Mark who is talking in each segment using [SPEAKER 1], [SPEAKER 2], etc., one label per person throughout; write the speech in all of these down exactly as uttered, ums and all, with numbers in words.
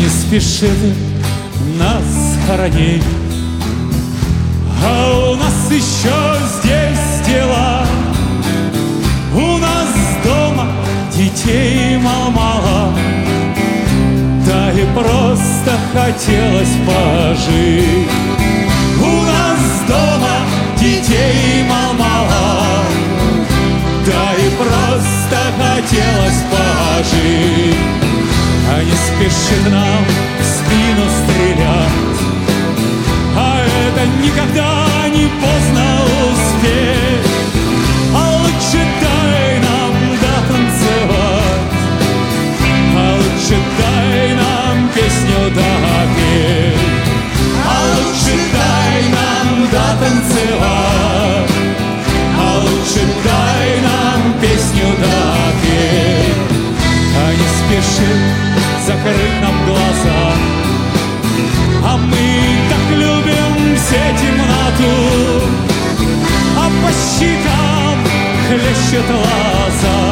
[SPEAKER 1] спешит нас хоронить, а у нас еще здесь дела. У нас дома детей мало-мало, да и просто хотелось пожить. У нас дома детей мало-мало, да и просто хотелось пожить. А не спешит нам в спину стрелять, а это никогда не поздно успеть. А лучше дай нам дотанцевать, а лучше дай нам песню допеть. А лучше дай нам дотанцевать, а лучше дай нам песню допеть. А не спешит закрыть нам глаза, а мы так любим все темноту, а по щекам хлещет лоза,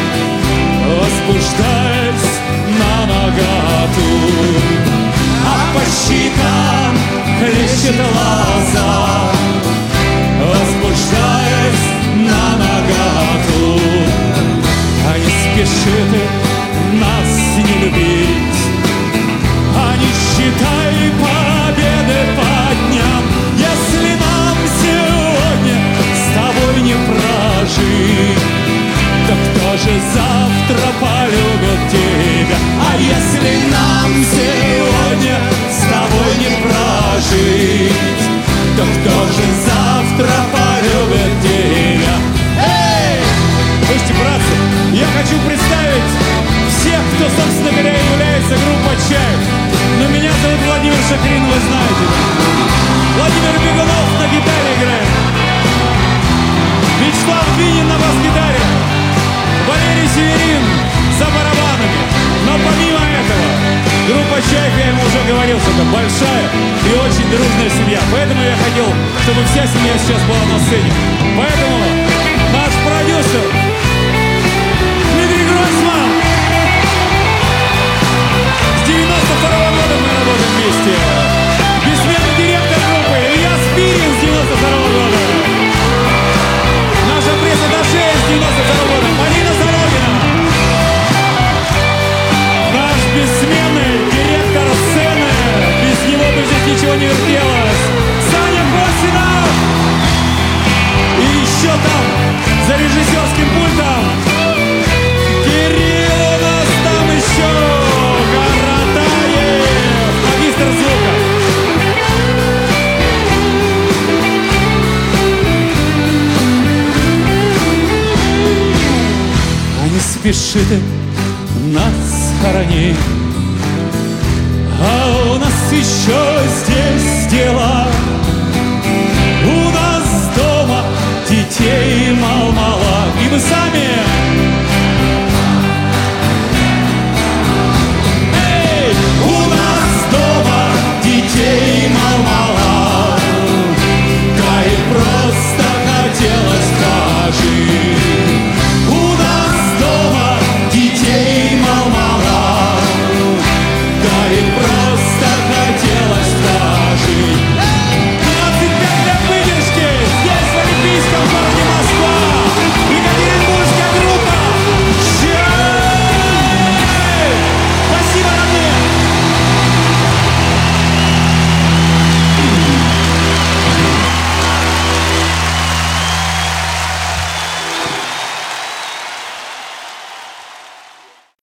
[SPEAKER 1] возбуждаясь на наготу. А по щекам хлещет лоза, возбуждаясь на наготу. А не спешит нас не любить, а не считай победы по дням. Если нам сегодня с тобой не прожить, то кто же завтра полюбит тебя? А если нам сегодня с тобой не прожить, то кто же завтра полюбит тебя? Эй! Слушайте, братцы, я хочу представить всех, кто, собственно говоря, является группой «Чайф». Но меня зовут Владимир Шахрин, вы знаете. Владимир Бегунов на гитаре играет, Вячеслав Бинин на бас-гитаре, Валерий Северин за барабанами. Но помимо этого, группа «Чайф», я ему уже говорил, что это большая и очень дружная семья. Поэтому я хотел, чтобы вся семья сейчас была на сцене. Поэтому наш продюсер Дмитрий Гройсман. С девяносто второго года мы работаем вместе. Бессменный директор группы Илья Спирин с девяносто второго года. Наша пресс-атташе с девяносто второго года Полина Зарогина. Наш бессменный директор сцены, без него бы здесь ничего не вертелось, Саня Косинов. И еще там за режиссерским пультом Кирилл у нас там еще Каратаев, магистр звука. А не спешит нас хоронить, а у нас еще здесь дела. У нас дома детей мало-мало, и вы сами